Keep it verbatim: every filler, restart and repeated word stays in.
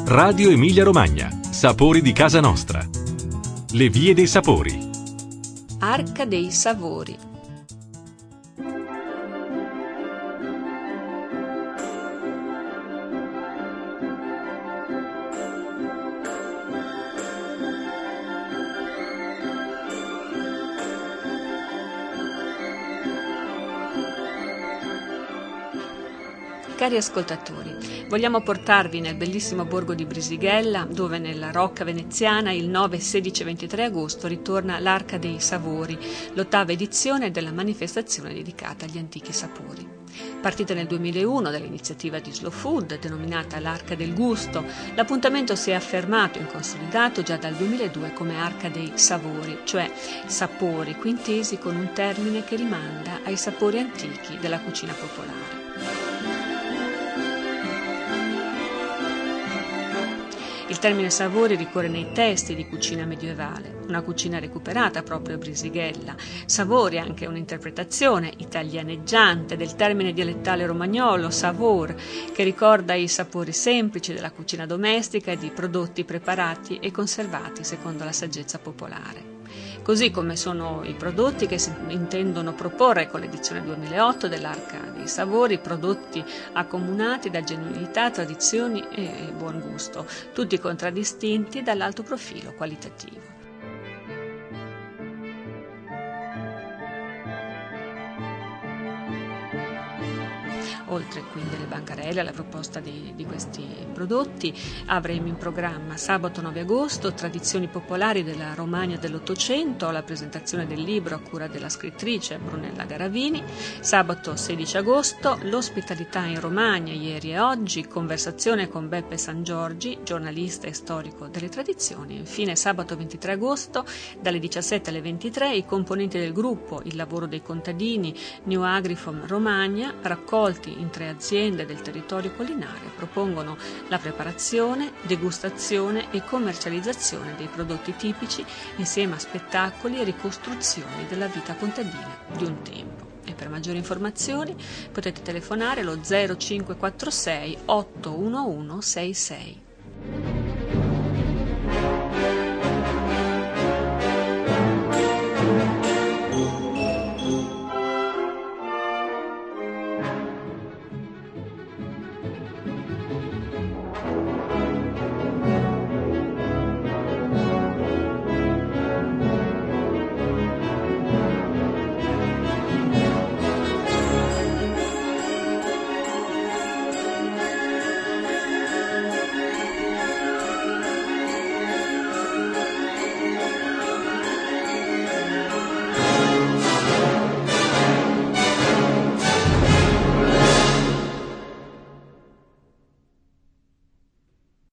Radio Emilia Romagna, sapori di casa nostra. Le vie dei sapori. Arca dei Savori. Cari ascoltatori, vogliamo portarvi nel bellissimo borgo di Brisighella, dove nella Rocca veneziana il nove, sedici e ventitré agosto ritorna l'Arca dei Savori, l'ottava edizione della manifestazione dedicata agli antichi sapori. Partita nel duemilauno dall'iniziativa di Slow Food, denominata l'Arca del Gusto, l'appuntamento si è affermato e consolidato già dal duemiladue come Arca dei Savori, cioè sapori quintesi con un termine che rimanda ai sapori antichi della cucina popolare. Il termine sapori ricorre nei testi di cucina medievale, una cucina recuperata proprio a Brisighella. Savori è anche un'interpretazione italianeggiante del termine dialettale romagnolo savor, che ricorda i sapori semplici della cucina domestica e di prodotti preparati e conservati secondo la saggezza popolare. Così come sono i prodotti che si intendono proporre con l'edizione duemilaotto dell'Arca dei Savori, prodotti accomunati da genuinità, tradizioni e buon gusto, tutti contraddistinti dall'alto profilo qualitativo. Oltre quindi alle bancarelle, alla proposta di, di questi prodotti, avremo in programma sabato nove agosto Tradizioni popolari della Romagna dell'Ottocento, la presentazione del libro a cura della scrittrice Brunella Garavini. Sabato sedici agosto L'ospitalità in Romagna, ieri e oggi, conversazione con Beppe Sangiorgi, giornalista e storico delle tradizioni. Infine sabato ventitré agosto dalle diciassette alle ventitré i componenti del gruppo Il lavoro dei contadini New Agrifom Romagna, raccolti in tre aziende del territorio collinare, propongono la preparazione, degustazione e commercializzazione dei prodotti tipici insieme a spettacoli e ricostruzioni della vita contadina di un tempo. E per maggiori informazioni potete telefonare allo zero cinque quattro sei otto uno uno sei sei.